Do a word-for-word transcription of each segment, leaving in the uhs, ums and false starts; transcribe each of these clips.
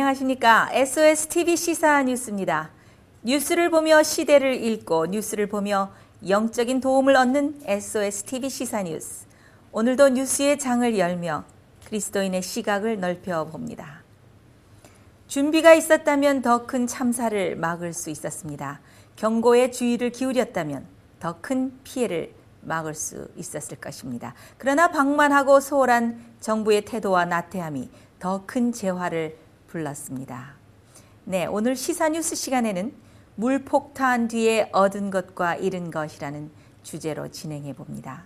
안녕하십니까. 에스오에스 티비 시사 뉴스입니다. 뉴스를 보며 시대를 읽고 뉴스를 보며 영적인 도움을 얻는 에스오에스 티비 시사 뉴스. 오늘도 뉴스의 장을 열며 그리스도인의 시각을 넓혀봅니다. 준비가 있었다면 더 큰 참사를 막을 수 있었습니다. 경고에 주의를 기울였다면 더 큰 피해를 막을 수 있었을 것입니다. 그러나 방만하고 소홀한 정부의 태도와 나태함이 더 큰 재화를 불렀습니다. 네, 오늘 시사뉴스 시간에는 물폭탄 뒤에 얻은 것과 잃은 것이라는 주제로 진행해 봅니다.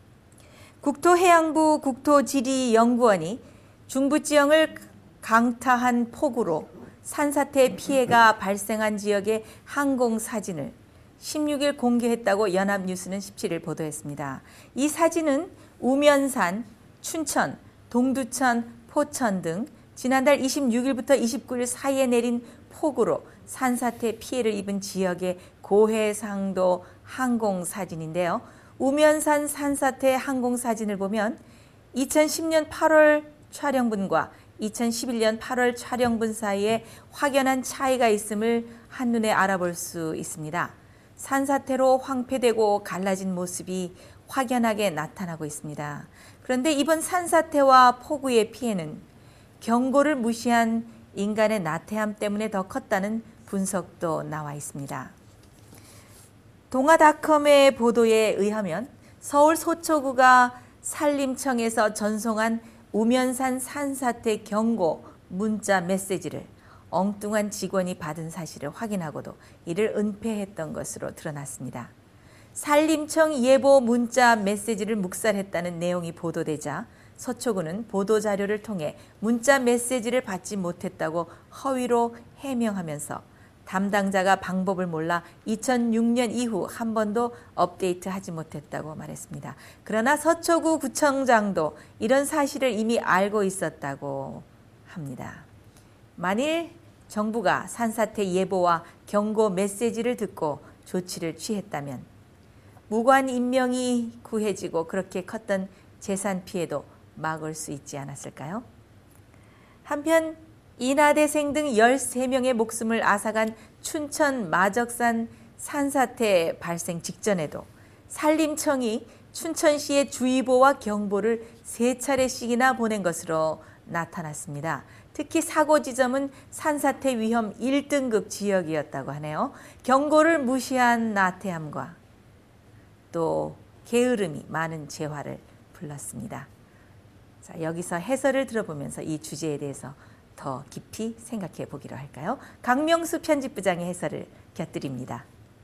국토해양부 국토지리연구원이 중부지형을 강타한 폭우로 산사태 피해가 발생한 지역의 항공사진을 십육 일 공개했다고 연합뉴스는 십칠 일 보도했습니다. 이 사진은 우면산, 춘천, 동두천, 포천 등 지난달 이십육 일부터 이십구 일 사이에 내린 폭우로 산사태 피해를 입은 지역의 고해상도 항공사진인데요. 우면산 산사태 항공사진을 보면 이천십 년 팔월 촬영분과 이천십일 년 팔월 촬영분 사이에 확연한 차이가 있음을 한눈에 알아볼 수 있습니다. 산사태로 황폐되고 갈라진 모습이 확연하게 나타나고 있습니다. 그런데 이번 산사태와 폭우의 피해는 경고를 무시한 인간의 나태함 때문에 더 컸다는 분석도 나와 있습니다. 동아닷컴의 보도에 의하면 서울 서초구가 산림청에서 전송한 우면산 산사태 경고 문자 메시지를 엉뚱한 직원이 받은 사실을 확인하고도 이를 은폐했던 것으로 드러났습니다. 산림청 예보 문자 메시지를 묵살했다는 내용이 보도되자 서초구는 보도자료를 통해 문자 메시지를 받지 못했다고 허위로 해명하면서 담당자가 방법을 몰라 이천육 년 이후 한 번도 업데이트하지 못했다고 말했습니다. 그러나 서초구 구청장도 이런 사실을 이미 알고 있었다고 합니다. 만일 정부가 산사태 예보와 경고 메시지를 듣고 조치를 취했다면 무관 인명이 구해지고 그렇게 컸던 재산 피해도 막을 수 있지 않았을까요? 한편 인하대생 등 열세 명의 목숨을 앗아간 춘천 마적산 산사태 발생 직전에도 산림청이 춘천시에 주의보와 경보를 세 차례씩이나 보낸 것으로 나타났습니다. 특히 사고 지점은 산사태 위험 일 등급 지역이었다고 하네요. 경고를 무시한 나태함과 또 게으름이 많은 재화를 불렀습니다. 자, 여기서 해설을 들어보면서 이 주제에 대해서 더 깊이 생각해 보기로 할까요? 강명수 편집부장의 해설을 곁드립니다.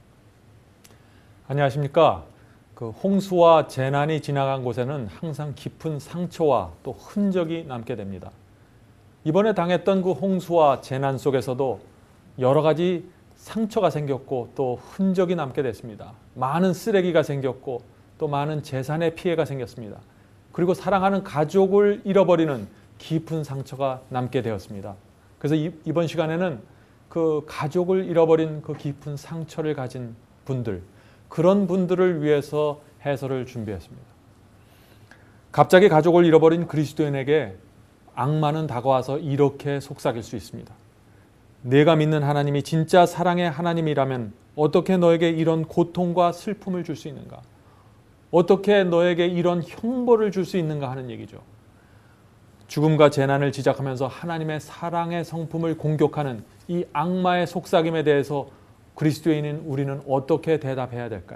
안녕하십니까. 그 홍수와 재난이 지나간 곳에는 항상 깊은 상처와 또 흔적이 남게 됩니다. 이번에 당했던 그 홍수와 재난 속에서도 여러 가지 상처가 생겼고 또 흔적이 남게 됐습니다. 많은 쓰레기가 생겼고 또 많은 재산의 피해가 생겼습니다. 그리고 사랑하는 가족을 잃어버리는 깊은 상처가 남게 되었습니다. 그래서 이, 이번 시간에는 그 가족을 잃어버린 그 깊은 상처를 가진 분들, 그런 분들을 위해서 해설을 준비했습니다. 갑자기 가족을 잃어버린 그리스도인에게 악마는 다가와서 이렇게 속삭일 수 있습니다. 내가 믿는 하나님이 진짜 사랑의 하나님이라면 어떻게 너에게 이런 고통과 슬픔을 줄 수 있는가? 어떻게 너에게 이런 형벌을 줄 수 있는가 하는 얘기죠. 죽음과 재난을 지적하면서 하나님의 사랑의 성품을 공격하는 이 악마의 속삭임에 대해서 그리스도인인 우리는 어떻게 대답해야 될까요?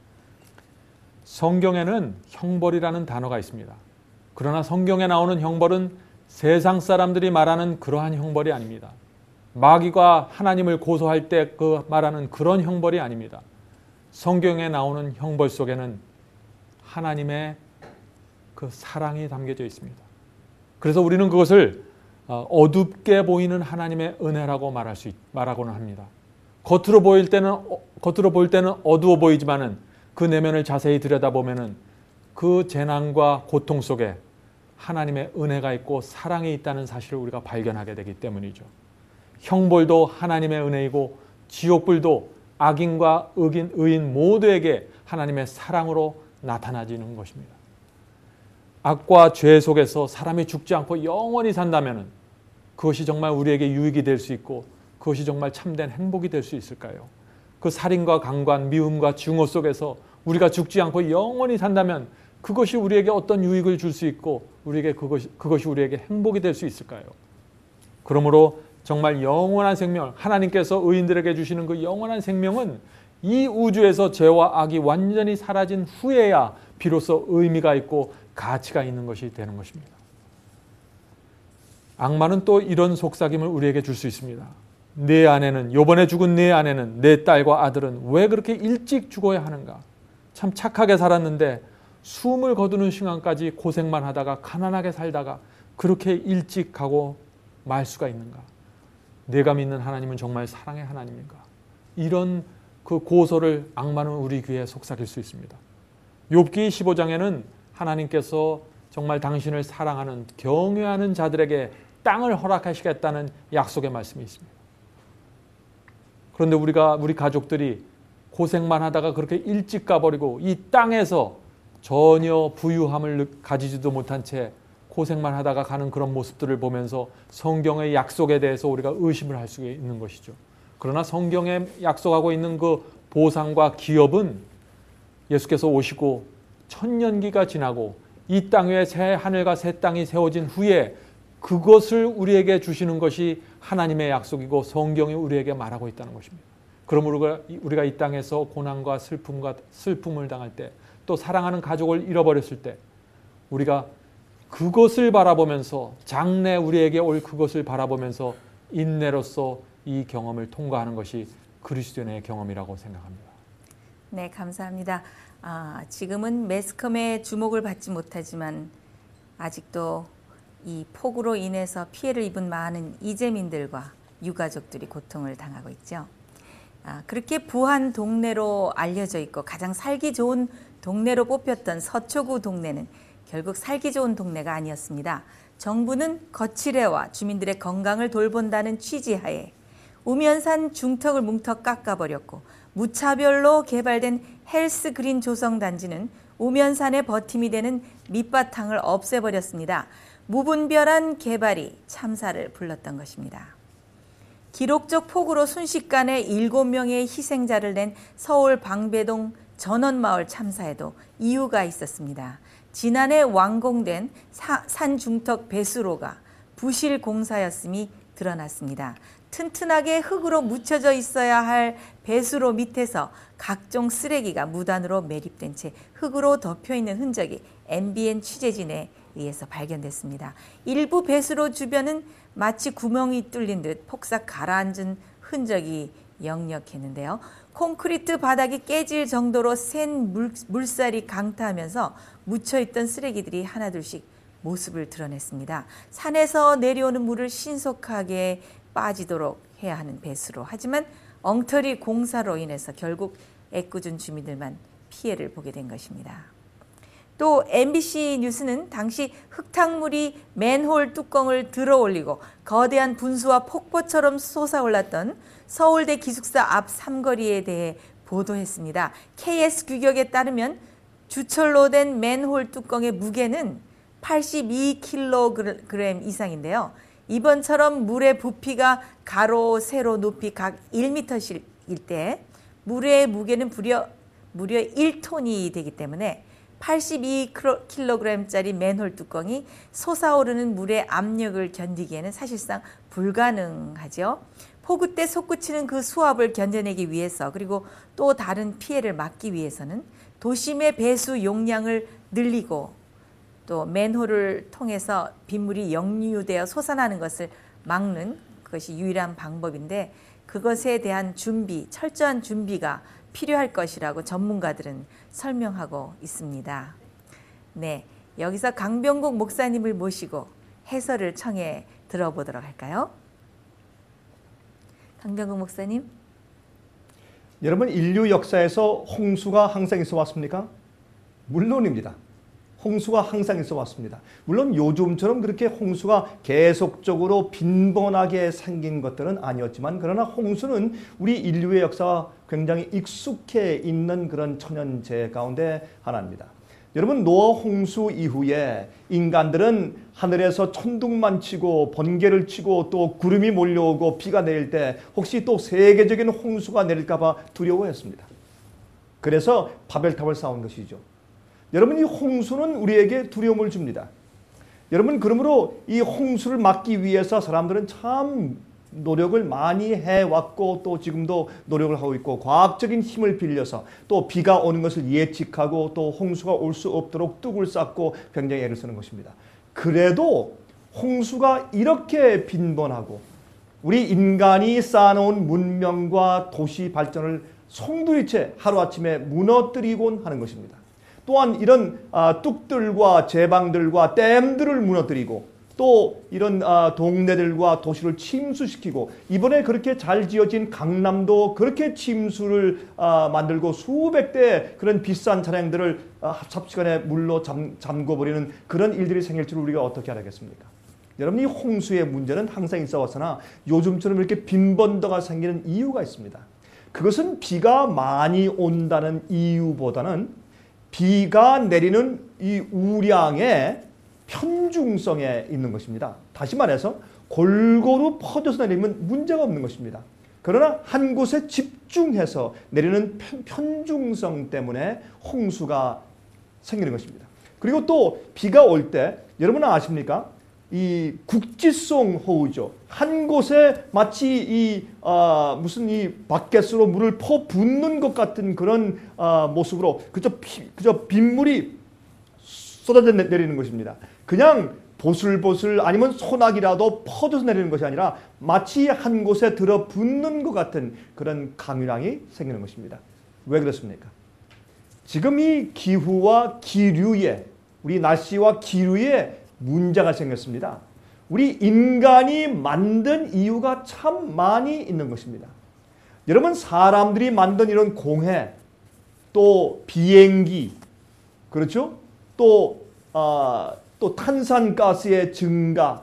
성경에는 형벌이라는 단어가 있습니다. 그러나 성경에 나오는 형벌은 세상 사람들이 말하는 그러한 형벌이 아닙니다. 마귀가 하나님을 고소할 때 그 말하는 그런 형벌이 아닙니다. 성경에 나오는 형벌 속에는 하나님의 그 사랑이 담겨져 있습니다. 그래서 우리는 그것을 어둡게 보이는 하나님의 은혜라고 말할 수 있, 말하고는 합니다. 겉으로 보일 때는 겉으로 보일 때는 어두워 보이지만은 그 내면을 자세히 들여다보면은 그 재난과 고통 속에 하나님의 은혜가 있고 사랑이 있다는 사실을 우리가 발견하게 되기 때문이죠. 형벌도 하나님의 은혜이고 지옥불도 악인과 의인, 의인 모두에게 하나님의 사랑으로 나타나지는 것입니다. 악과 죄 속에서 사람이 죽지 않고 영원히 산다면 그것이 정말 우리에게 유익이 될 수 있고 그것이 정말 참된 행복이 될 수 있을까요? 그 살인과 강관, 미움과 증오 속에서 우리가 죽지 않고 영원히 산다면 그것이 우리에게 어떤 유익을 줄 수 있고 우리에게 그것이, 그것이 우리에게 행복이 될 수 있을까요? 그러므로 정말 영원한 생명, 하나님께서 의인들에게 주시는 그 영원한 생명은 이 우주에서 죄와 악이 완전히 사라진 후에야 비로소 의미가 있고 가치가 있는 것이 되는 것입니다. 악마는 또 이런 속삭임을 우리에게 줄 수 있습니다. 내 아내는, 요번에 죽은 내 아내는, 내 딸과 아들은 왜 그렇게 일찍 죽어야 하는가? 참 착하게 살았는데 숨을 거두는 시간까지 고생만 하다가 가난하게 살다가 그렇게 일찍 가고 말 수가 있는가? 내가 믿는 하나님은 정말 사랑의 하나님인가? 이런 그 고소를 악마는 우리 귀에 속삭일 수 있습니다. 욥기 십오 장에는 하나님께서 정말 당신을 사랑하는 경외하는 자들에게 땅을 허락하시겠다는 약속의 말씀이 있습니다. 그런데 우리가 우리 가족들이 고생만 하다가 그렇게 일찍 가버리고 이 땅에서 전혀 부유함을 가지지도 못한 채 고생만 하다가 가는 그런 모습들을 보면서 성경의 약속에 대해서 우리가 의심을 할 수 있는 것이죠. 그러나 성경에 약속하고 있는 그 보상과 기업은 예수께서 오시고 천년기가 지나고 이 땅 위에 새 하늘과 새 땅이 세워진 후에 그것을 우리에게 주시는 것이 하나님의 약속이고 성경이 우리에게 말하고 있다는 것입니다. 그러므로 우리가 이 땅에서 고난과 슬픔과 슬픔을 당할 때, 또 사랑하는 가족을 잃어버렸을 때 우리가 그것을 바라보면서, 장래 우리에게 올 그것을 바라보면서 인내로서 이 경험을 통과하는 것이 그리스도인의 경험이라고 생각합니다. 네, 감사합니다. 아, 지금은 매스컴의 주목을 받지 못하지만 아직도 이 폭우로 인해서 피해를 입은 많은 이재민들과 유가족들이 고통을 당하고 있죠. 아, 그렇게 부한 동네로 알려져 있고 가장 살기 좋은 동네로 뽑혔던 서초구 동네는 결국 살기 좋은 동네가 아니었습니다. 정부는 거칠해와 주민들의 건강을 돌본다는 취지하에 우면산 중턱을 뭉턱 깎아버렸고, 무차별로 개발된 헬스 그린 조성단지는 우면산의 버팀이 되는 밑바탕을 없애버렸습니다. 무분별한 개발이 참사를 불렀던 것입니다. 기록적 폭우로 순식간에 일곱 명의 희생자를 낸 서울 방배동 전원마을 참사에도 이유가 있었습니다. 지난해 완공된 사, 산중턱 배수로가 부실 공사였음이 드러났습니다. 튼튼하게 흙으로 묻혀져 있어야 할 배수로 밑에서 각종 쓰레기가 무단으로 매립된 채 흙으로 덮여있는 흔적이 엠비엔 취재진에 의해서 발견됐습니다. 일부 배수로 주변은 마치 구멍이 뚫린 듯 폭삭 가라앉은 흔적이 역력했는데요. 콘크리트 바닥이 깨질 정도로 센 물, 물살이 강타하면서 묻혀있던 쓰레기들이 하나둘씩 모습을 드러냈습니다. 산에서 내려오는 물을 신속하게 빠지도록 해야 하는 배수로. 하지만 엉터리 공사로 인해서 결국 애꿎은 주민들만 피해를 보게 된 것입니다. 또 엠비씨 뉴스는 당시 흙탕물이 맨홀 뚜껑을 들어올리고 거대한 분수와 폭포처럼 솟아올랐던 서울대 기숙사 앞 삼거리에 대해 보도했습니다. 케이에스 규격에 따르면 주철로 된 맨홀 뚜껑의 무게는 팔십이 킬로그램 이상인데요. 이번처럼 물의 부피가 가로, 세로, 높이 각 일 미터씩 일 때 물의 무게는 무려, 무려 일 톤이 되기 때문에 팔십이 킬로그램짜리 맨홀 뚜껑이 솟아오르는 물의 압력을 견디기에는 사실상 불가능하죠. 폭우 때 솟구치는 그 수압을 견뎌내기 위해서, 그리고 또 다른 피해를 막기 위해서는 도심의 배수 용량을 늘리고 또 맨홀을 통해서 빗물이 역류되어 솟아나는 것을 막는 그것이 유일한 방법인데, 그것에 대한 준비, 철저한 준비가 필요할 것이라고 전문가들은 설명하고 있습니다. 네, 여기서 강병국 목사님을 모시고 해설을 청해 들어보도록 할까요? 강병국 목사님. 여러분, 인류 역사에서 홍수가 항상 있어 왔습니까? 물론입니다. 홍수가 항상 있어 왔습니다. 물론 요즘처럼 그렇게 홍수가 계속적으로 빈번하게 생긴 것들은 아니었지만, 그러나 홍수는 우리 인류의 역사와 굉장히 익숙해 있는 그런 천연재해 가운데 하나입니다. 여러분 노아 홍수 이후에 인간들은 하늘에서 천둥만 치고 번개를 치고 또 구름이 몰려오고 비가 내릴 때 혹시 또 세계적인 홍수가 내릴까 봐 두려워했습니다. 그래서 바벨탑을 쌓은 것이죠. 여러분 이 홍수는 우리에게 두려움을 줍니다. 여러분 그러므로 이 홍수를 막기 위해서 사람들은 참 노력을 많이 해왔고 또 지금도 노력을 하고 있고 과학적인 힘을 빌려서 또 비가 오는 것을 예측하고 또 홍수가 올 수 없도록 뚝을 쌓고 굉장히 애를 쓰는 것입니다. 그래도 홍수가 이렇게 빈번하고 우리 인간이 쌓아놓은 문명과 도시 발전을 송두리째 하루아침에 무너뜨리곤 하는 것입니다. 또한 이런 뚝들과 제방들과 댐들을 무너뜨리고 또 이런 동네들과 도시를 침수시키고 이번에 그렇게 잘 지어진 강남도 그렇게 침수를 만들고 수백 대 그런 비싼 차량들을 삽시간에 물로 잠궈버리는 그런 일들이 생길 줄 우리가 어떻게 알겠습니까? 여러분 이 홍수의 문제는 항상 있어 왔으나 요즘처럼 이렇게 빈번도가 생기는 이유가 있습니다. 그것은 비가 많이 온다는 이유보다는 비가 내리는 이 우량의 편중성에 있는 것입니다. 다시 말해서 골고루 퍼져서 내리면 문제가 없는 것입니다. 그러나 한 곳에 집중해서 내리는 편중성 때문에 홍수가 생기는 것입니다. 그리고 또 비가 올 때 여러분 아십니까? 이 국지성 호우죠. 한 곳에 마치 이 어, 무슨 이 바켓으로 물을 퍼붓는 것 같은 그런 어, 모습으로 그저 피, 그저 빗물이 쏟아져 내리는 것입니다. 그냥 보슬보슬 아니면 소나기라도 퍼져서 내리는 것이 아니라 마치 한 곳에 들어붙는 것 같은 그런 강유량이 생기는 것입니다. 왜 그렇습니까? 지금 이 기후와 기류에 우리 날씨와 기류에 문제가 생겼습니다. 우리 인간이 만든 이유가 참 많이 있는 것입니다. 여러분 사람들이 만든 이런 공해 또 비행기 그렇죠? 또, 어, 또 탄산가스의 증가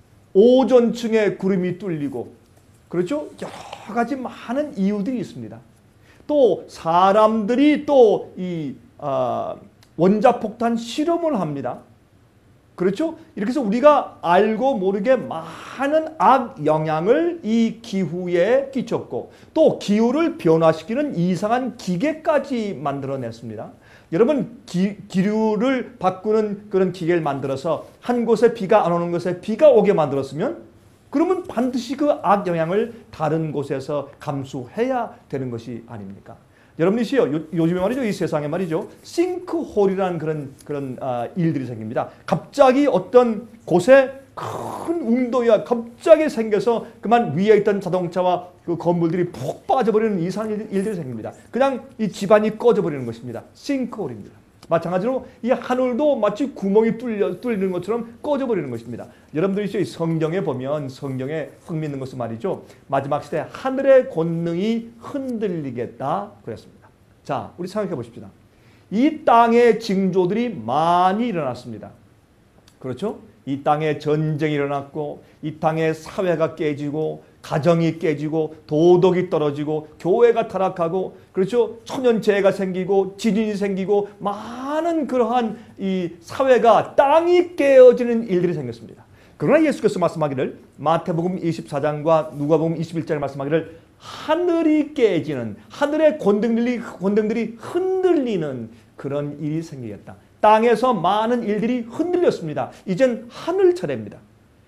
오존층의 구름이 뚫리고 그렇죠? 여러 가지 많은 이유들이 있습니다. 또 사람들이 또 이 어, 원자폭탄 실험을 합니다. 그렇죠? 이렇게 해서 우리가 알고 모르게 많은 악 영향을 이 기후에 끼쳤고 또 기후를 변화시키는 이상한 기계까지 만들어냈습니다. 여러분 기, 기류를 바꾸는 그런 기계를 만들어서 한 곳에 비가 안 오는 곳에 비가 오게 만들었으면 그러면 반드시 그 악 영향을 다른 곳에서 감수해야 되는 것이 아닙니까? 여러분이시요 요즘에 말이죠 이 세상에 말이죠 싱크홀이라는 그런 그런 아, 일들이 생깁니다. 갑자기 어떤 곳에 큰 웅덩이가 갑자기 생겨서 그만 위에 있던 자동차와 그 건물들이 푹 빠져버리는 이상한 일, 일들이 생깁니다. 그냥 이 집안이 꺼져버리는 것입니다. 싱크홀입니다. 마찬가지로 이 하늘도 마치 구멍이 뚫려, 뚫리는 것처럼 꺼져버리는 것입니다. 여러분들이 성경에 보면 성경에 흥미있는 것은 말이죠. 마지막 시대 하늘의 권능이 흔들리겠다 그랬습니다. 자, 우리 생각해 보십시다. 이 땅의 징조들이 많이 일어났습니다. 그렇죠? 이 땅에 전쟁이 일어났고 이 땅에 사회가 깨지고 가정이 깨지고 도덕이 떨어지고 교회가 타락하고 그렇죠 천연재해가 생기고 지진이 생기고 많은 그러한 이 사회가 땅이 깨어지는 일들이 생겼습니다. 그러나 예수께서 말씀하기를 마태복음 이십사 장과 누가복음 이십일 장에 말씀하기를 하늘이 깨지는 하늘의 권능들이 권능들이 흔들리는 그런 일이 생기겠다. 땅에서 많은 일들이 흔들렸습니다. 이젠 하늘 차례입니다.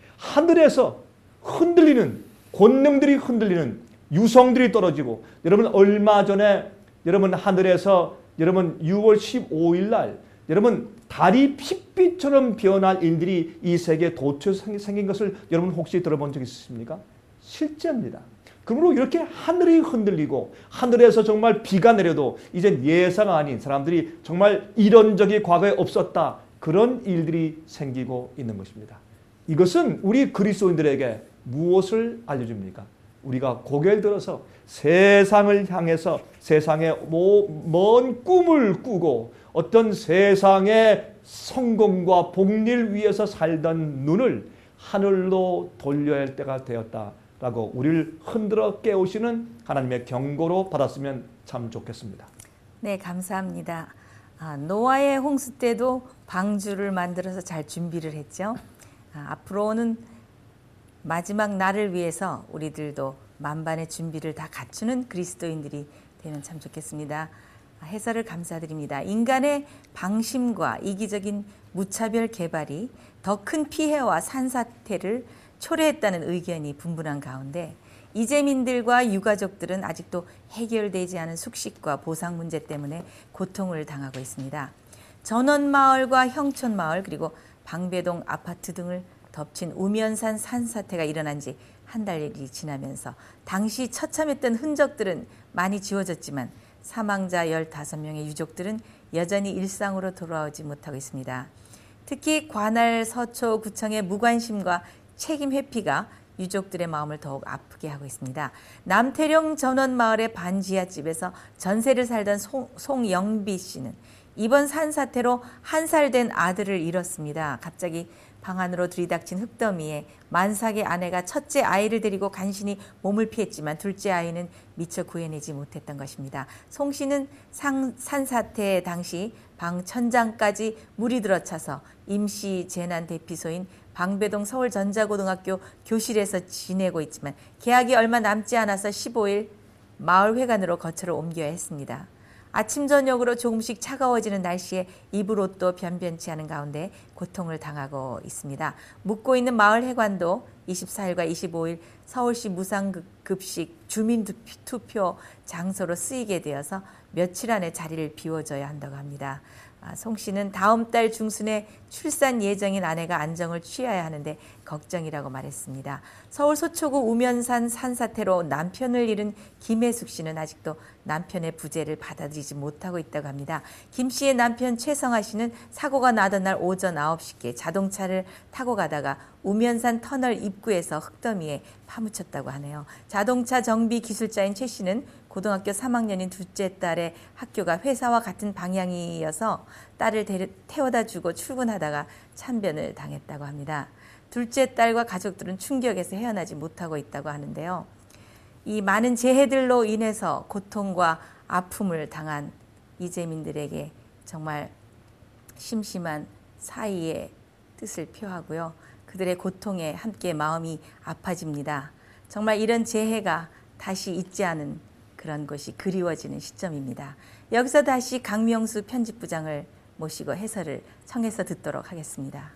하늘에서 흔들리는 권능들이 흔들리는 유성들이 떨어지고 여러분 얼마 전에 여러분 하늘에서 여러분 유월 십오일 날 여러분 달이 핏빛처럼 변할 일들이 이 세계에 도처에서 생긴 것을 여러분 혹시 들어본 적 있으십니까? 실제입니다. 그러므로 이렇게 하늘이 흔들리고 하늘에서 정말 비가 내려도 이제 예사가 아닌 사람들이 정말 이런 적이 과거에 없었다. 그런 일들이 생기고 있는 것입니다. 이것은 우리 그리스도인들에게 무엇을 알려줍니까? 우리가 고개를 들어서 세상을 향해서 세상의 먼 꿈을 꾸고 어떤 세상의 성공과 복리를 위해서 살던 눈을 하늘로 돌려야 할 때가 되었다라고 우리를 흔들어 깨우시는 하나님의 경고로 받았으면 참 좋겠습니다. 네, 감사합니다. 아, 노아의 홍수 때도 방주를 만들어서 잘 준비를 했죠. 아, 앞으로는 마지막 날을 위해서 우리들도 만반의 준비를 다 갖추는 그리스도인들이 되면 참 좋겠습니다. 아, 해설을 감사드립니다. 인간의 방심과 이기적인 무차별 개발이 더 큰 피해와 산사태를 초래했다는 의견이 분분한 가운데 이재민들과 유가족들은 아직도 해결되지 않은 숙식과 보상 문제 때문에 고통을 당하고 있습니다. 전원마을과 형촌마을 그리고 방배동 아파트 등을 덮친 우면산 산사태가 일어난 지 한 달이 지나면서 당시 처참했던 흔적들은 많이 지워졌지만 사망자 열다섯 명의 유족들은 여전히 일상으로 돌아오지 못하고 있습니다. 특히 관할 서초구청의 무관심과 책임 회피가 유족들의 마음을 더욱 아프게 하고 있습니다. 남태령 전원마을의 반지하집에서 전세를 살던 송, 송영비 씨는 이번 산사태로 한 살 된 아들을 잃었습니다. 갑자기 방 안으로 들이닥친 흙더미에 만삭의 아내가 첫째 아이를 데리고 간신히 몸을 피했지만 둘째 아이는 미처 구해내지 못했던 것입니다. 송 씨는 상, 산사태 당시 방 천장까지 물이 들어차서 임시 재난 대피소인 방배동 서울전자고등학교 교실에서 지내고 있지만 개학이 얼마 남지 않아서 십오 일 마을회관으로 거처를 옮겨야 했습니다. 아침 저녁으로 조금씩 차가워지는 날씨에 입을 옷도 변변치 않은 가운데 고통을 당하고 있습니다. 묵고 있는 마을회관도 이십사 일과 이십오 일 서울시 무상급식 주민투표 장소로 쓰이게 되어서 며칠 안에 자리를 비워줘야 한다고 합니다. 아, 송 씨는 다음 달 중순에 출산 예정인 아내가 안정을 취해야 하는데 걱정이라고 말했습니다. 서울 서초구 우면산 산사태로 남편을 잃은 김혜숙 씨는 아직도 남편의 부재를 받아들이지 못하고 있다고 합니다. 김 씨의 남편 최성아 씨는 사고가 나던 날 오전 아홉 시께 자동차를 타고 가다가 우면산 터널 입구에서 흙더미에 파묻혔다고 하네요. 자동차 정비 기술자인 최 씨는 고등학교 삼 학년인 둘째 딸의 학교가 회사와 같은 방향이어서 딸을 데려, 태워다 주고 출근하다가 참변을 당했다고 합니다. 둘째 딸과 가족들은 충격에서 헤어나지 못하고 있다고 하는데요. 이 많은 재해들로 인해서 고통과 아픔을 당한 이재민들에게 정말 심심한 사의의 뜻을 표하고요. 그들의 고통에 함께 마음이 아파집니다. 정말 이런 재해가 다시 있지 않은 그런 것이 그리워지는 시점입니다. 여기서 다시 강명수 편집부장을 모시고 해설을 청해서 듣도록 하겠습니다.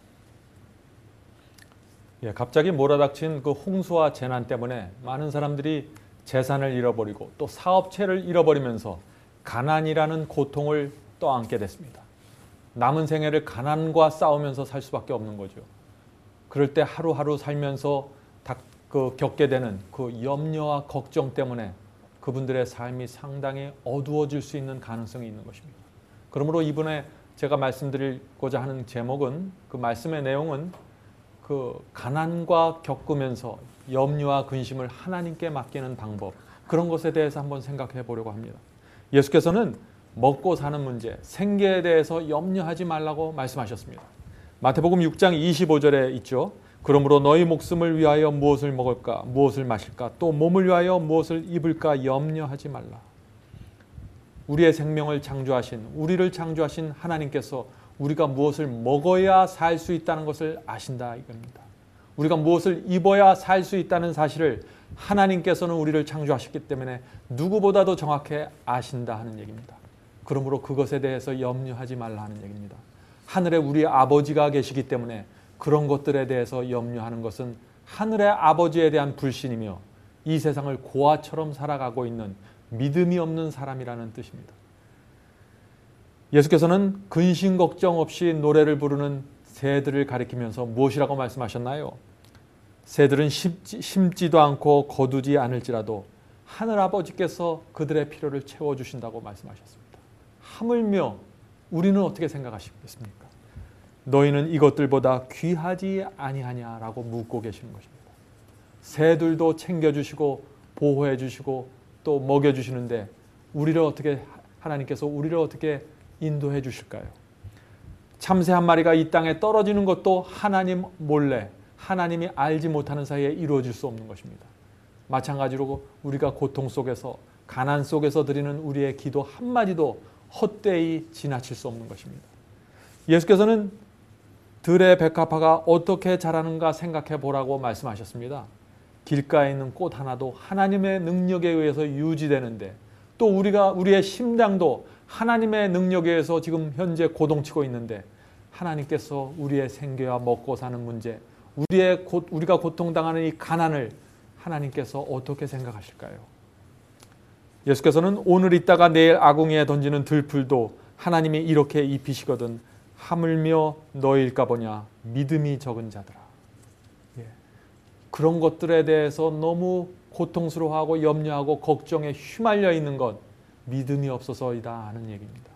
예, 갑자기 몰아닥친 그 홍수와 재난 때문에 많은 사람들이 재산을 잃어버리고 또 사업체를 잃어버리면서 가난이라는 고통을 떠안게 됐습니다. 남은 생애를 가난과 싸우면서 살 수밖에 없는 거죠. 그럴 때 하루하루 살면서 다, 그, 겪게 되는 그 염려와 걱정 때문에 그분들의 삶이 상당히 어두워질 수 있는 가능성이 있는 것입니다. 그러므로 이번에 제가 말씀드리고자 하는 제목은 그 말씀의 내용은 그 가난과 겪으면서 염려와 근심을 하나님께 맡기는 방법, 그런 것에 대해서 한번 생각해 보려고 합니다. 예수께서는 먹고 사는 문제, 생계에 대해서 염려하지 말라고 말씀하셨습니다. 마태복음 육 장 이십오 절에 있죠. 그러므로 너희 목숨을 위하여 무엇을 먹을까, 무엇을 마실까, 또 몸을 위하여 무엇을 입을까 염려하지 말라. 우리의 생명을 창조하신, 우리를 창조하신 하나님께서 우리가 무엇을 먹어야 살 수 있다는 것을 아신다 이겁니다. 우리가 무엇을 입어야 살 수 있다는 사실을 하나님께서는 우리를 창조하셨기 때문에 누구보다도 정확히 아신다 하는 얘기입니다. 그러므로 그것에 대해서 염려하지 말라 하는 얘기입니다. 하늘에 우리 아버지가 계시기 때문에 그런 것들에 대해서 염려하는 것은 하늘의 아버지에 대한 불신이며 이 세상을 고아처럼 살아가고 있는 믿음이 없는 사람이라는 뜻입니다. 예수께서는 근심 걱정 없이 노래를 부르는 새들을 가리키면서 무엇이라고 말씀하셨나요? 새들은 심지, 심지도 않고 거두지 않을지라도 하늘 아버지께서 그들의 필요를 채워주신다고 말씀하셨습니다. 하물며 우리는 어떻게 생각하시겠습니까? 너희는 이것들보다 귀하지 아니하냐라고 묻고 계시는 것입니다. 새들도 챙겨주시고 보호해주시고 또 먹여주시는데 우리를 어떻게 하나님께서 우리를 어떻게 인도해 주실까요? 참새 한 마리가 이 땅에 떨어지는 것도 하나님 몰래 하나님이 알지 못하는 사이에 이루어질 수 없는 것입니다. 마찬가지로 우리가 고통 속에서 가난 속에서 드리는 우리의 기도 한마디도 헛되이 지나칠 수 없는 것입니다. 예수께서는 들의 백합화가 어떻게 자라는가 생각해 보라고 말씀하셨습니다. 길가에 있는 꽃 하나도 하나님의 능력에 의해서 유지되는데, 또 우리가 우리의 심장도 하나님의 능력에 의해서 지금 현재 고동치고 있는데, 하나님께서 우리의 생계와 먹고 사는 문제, 우리의 고, 우리가 고통당하는 이 가난을 하나님께서 어떻게 생각하실까요? 예수께서는 오늘 있다가 내일 아궁이에 던지는 들풀도 하나님이 이렇게 입히시거든 하물며 너희일까 보냐 믿음이 적은 자들아. 예. 그런 것들에 대해서 너무 고통스러워하고 염려하고 걱정에 휘말려 있는 것, 믿음이 없어서이다 하는 얘기입니다.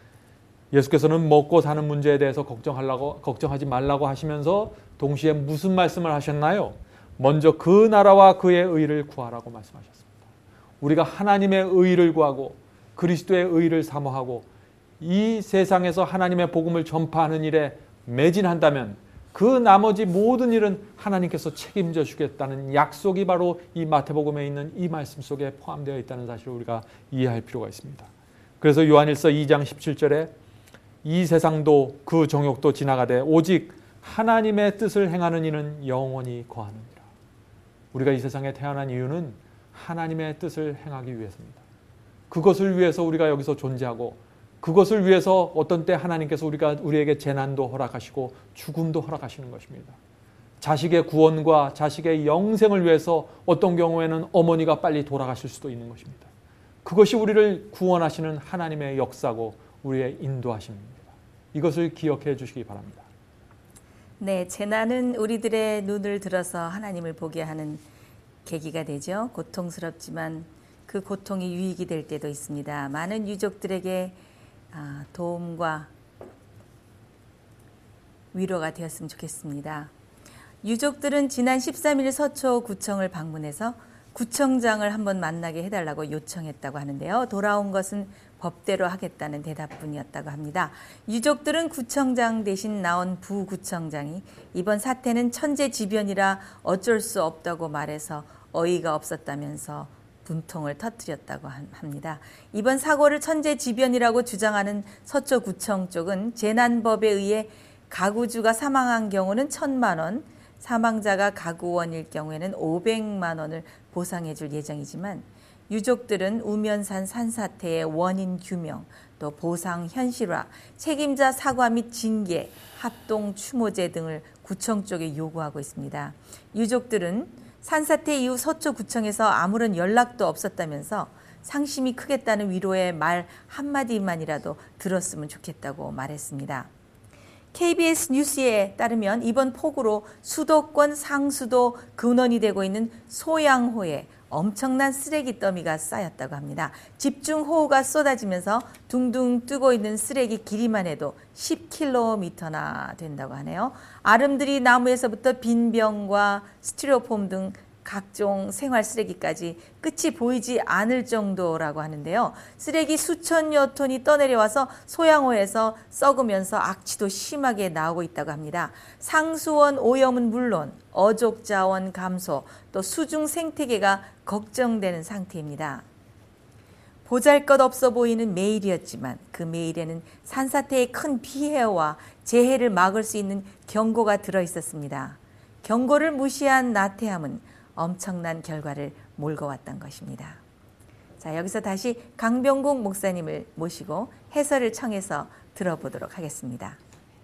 예수께서는 먹고 사는 문제에 대해서 걱정하려고, 걱정하지 말라고 하시면서 동시에 무슨 말씀을 하셨나요? 먼저 그 나라와 그의 의를 구하라고 말씀하셨습니다. 우리가 하나님의 의를 구하고 그리스도의 의를 사모하고 이 세상에서 하나님의 복음을 전파하는 일에 매진한다면 그 나머지 모든 일은 하나님께서 책임져 주겠다는 약속이 바로 이 마태복음에 있는 이 말씀 속에 포함되어 있다는 사실을 우리가 이해할 필요가 있습니다. 그래서 요한일서 이 장 십칠 절에 이 세상도 그 정욕도 지나가되 오직 하나님의 뜻을 행하는 이는 영원히 거하느니라. 우리가 이 세상에 태어난 이유는 하나님의 뜻을 행하기 위해서입니다. 그것을 위해서 우리가 여기서 존재하고, 그것을 위해서 어떤 때 하나님께서 우리가 우리에게 재난도 허락하시고 죽음도 허락하시는 것입니다. 자식의 구원과 자식의 영생을 위해서 어떤 경우에는 어머니가 빨리 돌아가실 수도 있는 것입니다. 그것이 우리를 구원하시는 하나님의 역사고 우리의 인도하심입니다. 이것을 기억해 주시기 바랍니다. 네, 재난은 우리들의 눈을 들어서 하나님을 보게 하는 계기가 되죠. 고통스럽지만 그 고통이 유익이 될 때도 있습니다. 많은 유족들에게 도움과 위로가 되었으면 좋겠습니다. 유족들은 지난 십삼 일 서초구청을 방문해서 구청장을 한번 만나게 해달라고 요청했다고 하는데요. 돌아온 것은 법대로 하겠다는 대답뿐이었다고 합니다. 유족들은 구청장 대신 나온 부구청장이 이번 사태는 천재지변이라 어쩔 수 없다고 말해서 어이가 없었다면서 분통을 터뜨렸다고 합니다. 이번 사고를 천재지변이라고 주장하는 서초구청 쪽은 재난법에 의해 가구주가 사망한 경우는 천만 원, 사망자가 가구원일 경우에는 오백만 원을 보상해 줄 예정이지만 유족들은 우면산 산사태의 원인 규명, 또 보상 현실화, 책임자 사과 및 징계, 합동 추모제 등을 구청 쪽에 요구하고 있습니다. 유족들은 산사태 이후 서초구청에서 아무런 연락도 없었다면서 상심이 크겠다는 위로의 말 한마디만이라도 들었으면 좋겠다고 말했습니다. 케이비에스 뉴스에 따르면 이번 폭우로 수도권 상수도 근원이 되고 있는 소양호에 엄청난 쓰레기 더미가 쌓였다고 합니다. 집중호우가 쏟아지면서 둥둥 뜨고 있는 쓰레기 길이만 해도 십 킬로미터나 된다고 하네요. 아름드리 나무에서부터 빈병과 스티로폼 등 각종 생활 쓰레기까지 끝이 보이지 않을 정도라고 하는데요. 쓰레기 수천여 톤이 떠내려와서 소양호에서 썩으면서 악취도 심하게 나오고 있다고 합니다. 상수원 오염은 물론 어족자원 감소, 또 수중 생태계가 걱정되는 상태입니다. 보잘것없어 보이는 매일이었지만 그 매일에는 산사태의 큰 피해와 재해를 막을 수 있는 경고가 들어있었습니다. 경고를 무시한 나태함은 엄청난 결과를 몰고 왔던 것입니다. 자, 여기서 다시 강병국 목사님을 모시고 해설을 청해서 들어보도록 하겠습니다.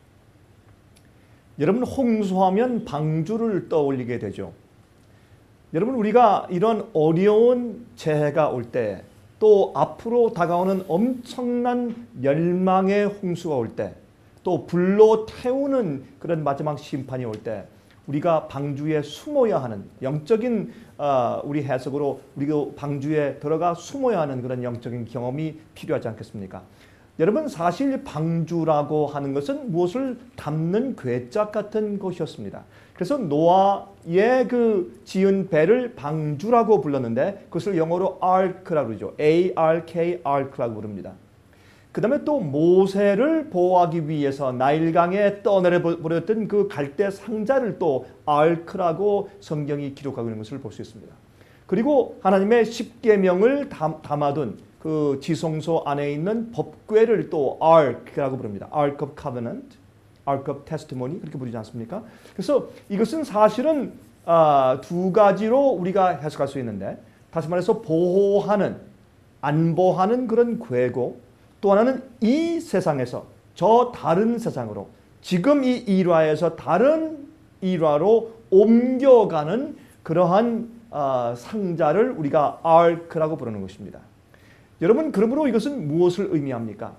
여러분, 홍수하면 방주를 떠올리게 되죠. 여러분, 우리가 이런 어려운 재해가 올 때, 또 앞으로 다가오는 엄청난 멸망의 홍수가 올 때, 또 불로 태우는 그런 마지막 심판이 올 때 우리가 방주에 숨어야 하는 영적인 어, 우리 해석으로 우리가 방주에 들어가 숨어야 하는 그런 영적인 경험이 필요하지 않겠습니까? 여러분, 사실 방주라고 하는 것은 무엇을 담는 괴짝 같은 것이었습니다. 그래서 노아의 그 지은 배를 방주라고 불렀는데 그것을 영어로 ark라고 그러죠. A R K, ark라고 부릅니다. 그 다음에 또 모세를 보호하기 위해서 나일강에 떠내려 버렸던 그 갈대 상자를 또 ark라고 성경이 기록하고 있는 것을 볼 수 있습니다. 그리고 하나님의 십계명을 담아둔 그 지성소 안에 있는 법궤를 또 Ark라고 부릅니다. Ark of Covenant, Ark of Testimony 그렇게 부르지 않습니까? 그래서 이것은 사실은 아, 두 가지로 우리가 해석할 수 있는데 다시 말해서 보호하는, 안보하는 그런 궤고 또 하나는 이 세상에서 저 다른 세상으로 지금 이 일화에서 다른 일화로 옮겨가는 그러한 아, 상자를 우리가 Ark라고 부르는 것입니다. 여러분 그러므로 이것은 무엇을 의미합니까?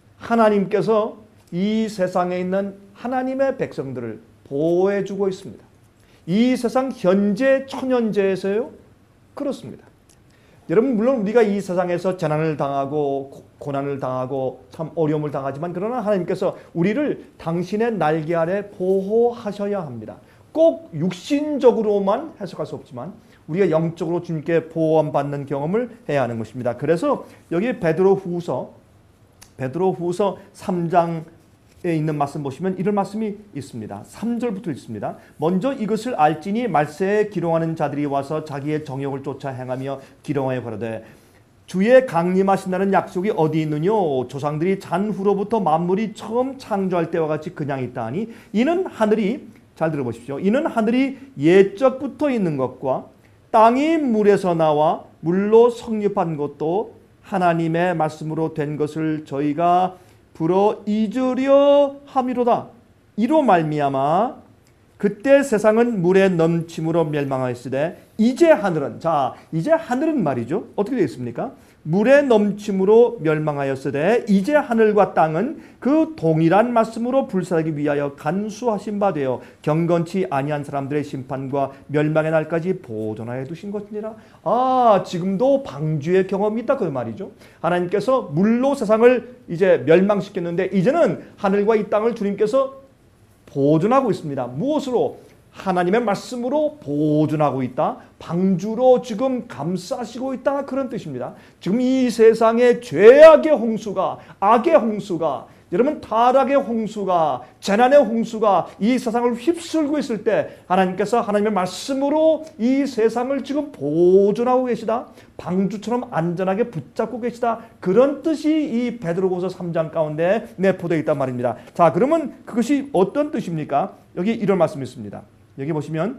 하나님께서 이 세상에 있는 하나님의 백성들을 보호해주고 있습니다. 이 세상 현재 천연재에서요? 그렇습니다. 여러분 물론 우리가 이 세상에서 재난을 당하고 고난을 당하고 참 어려움을 당하지만 그러나 하나님께서 우리를 당신의 날개 아래 보호하셔야 합니다. 꼭 육신적으로만 해석할 수 없지만 우리가 영적으로 주님께 보호받는 경험을 해야 하는 것입니다. 그래서 여기 베드로후서 베드로후서 삼 장에 있는 말씀 보시면 이런 말씀이 있습니다. 삼 절부터 있습니다. 먼저 이것을 알지니 말세에 기롱하는 자들이 와서 자기의 정욕을 쫓아 행하며 기롱하여 가로되 주의 강림하신다는 약속이 어디 있느뇨? 조상들이 잔후로부터 만물이 처음 창조할 때와 같이 그냥 있다 하니 이는 하늘이 잘 들어보십시오. 이는 하늘이 예적부터 있는 것과 땅이 물에서 나와 물로 성립한 것도 하나님의 말씀으로 된 것을 저희가 불어 잊으려 함이로다. 이로 말미암아 그때 세상은 물에 넘침으로 멸망하였으되 이제 하늘은 자 이제 하늘은 말이죠. 어떻게 되어 있습니까? 물에 넘침으로 멸망하였으되 이제 하늘과 땅은 그 동일한 말씀으로 불사르기 위하여 간수하신 바 되어 경건치 아니한 사람들의 심판과 멸망의 날까지 보존하여 두신 것이니라. 아 지금도 방주의 경험이 있다 그 말이죠. 하나님께서 물로 세상을 이제 멸망시켰는데 이제는 하늘과 이 땅을 주님께서 보존하고 있습니다. 무엇으로? 하나님의 말씀으로 보존하고 있다. 방주로 지금 감싸시고 있다. 그런 뜻입니다. 지금 이 세상의 죄악의 홍수가, 악의 홍수가, 여러분 타락의 홍수가, 재난의 홍수가 이 세상을 휩쓸고 있을 때 하나님께서 하나님의 말씀으로 이 세상을 지금 보존하고 계시다. 방주처럼 안전하게 붙잡고 계시다. 그런 뜻이 이 베드로후서 삼 장 가운데 내포되어 있단 말입니다. 자, 그러면 그것이 어떤 뜻입니까? 여기 이런 말씀이 있습니다. 여기 보시면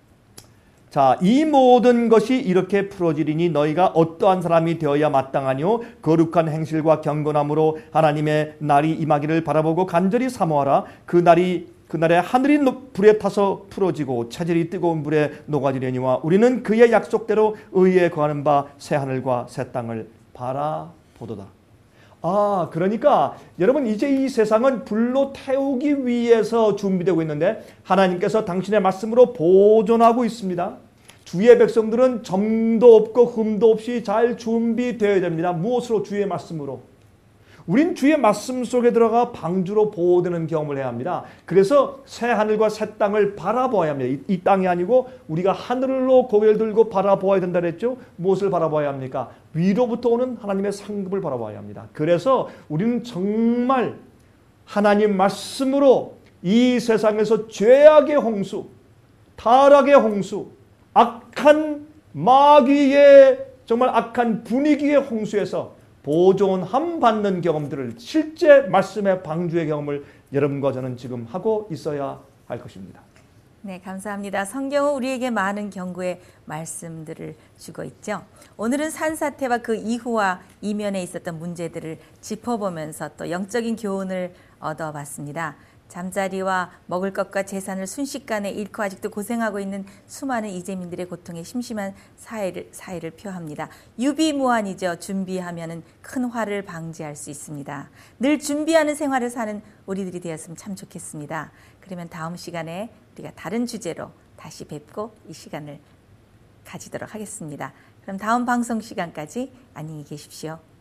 자, 이 모든 것이 이렇게 풀어지리니 너희가 어떠한 사람이 되어야 마땅하뇨? 거룩한 행실과 경건함으로 하나님의 날이 임하기를 바라보고 간절히 사모하라. 그 날이 그날에 하늘이 불에 타서 풀어지고 체질이 뜨거운 불에 녹아지려니와 우리는 그의 약속대로 의에 거하는 바 새 하늘과 새 땅을 바라보도다. 아, 그러니까 여러분 이제 이 세상은 불로 태우기 위해서 준비되고 있는데 하나님께서 당신의 말씀으로 보존하고 있습니다. 주의 백성들은 점도 없고 흠도 없이 잘 준비되어야 됩니다. 무엇으로? 주의 말씀으로. 우린 주의 말씀 속에 들어가 방주로 보호되는 경험을 해야 합니다. 그래서 새 하늘과 새 땅을 바라보아야 합니다. 이, 이 땅이 아니고 우리가 하늘로 고개를 들고 바라보아야 된다 그랬죠. 무엇을 바라보아야 합니까? 위로부터 오는 하나님의 상급을 바라보아야 합니다. 그래서 우리는 정말 하나님 말씀으로 이 세상에서 죄악의 홍수, 타락의 홍수, 악한 마귀의 정말 악한 분위기의 홍수에서 보존함 받는 경험들을 실제 말씀의 방주의 경험을 여러분과 저는 지금 하고 있어야 할 것입니다. 네, 감사합니다. 성경은 우리에게 많은 경고의 말씀들을 주고 있죠. 오늘은 산사태와 그 이후와 이면에 있었던 문제들을 짚어보면서 또 영적인 교훈을 얻어봤습니다. 잠자리와 먹을 것과 재산을 순식간에 잃고 아직도 고생하고 있는 수많은 이재민들의 고통에 심심한 사회를, 사회를 표합니다. 유비무환이죠. 준비하면 큰 화를 방지할 수 있습니다. 늘 준비하는 생활을 사는 우리들이 되었으면 참 좋겠습니다. 그러면 다음 시간에 우리가 다른 주제로 다시 뵙고 이 시간을 가지도록 하겠습니다. 그럼 다음 방송 시간까지 안녕히 계십시오.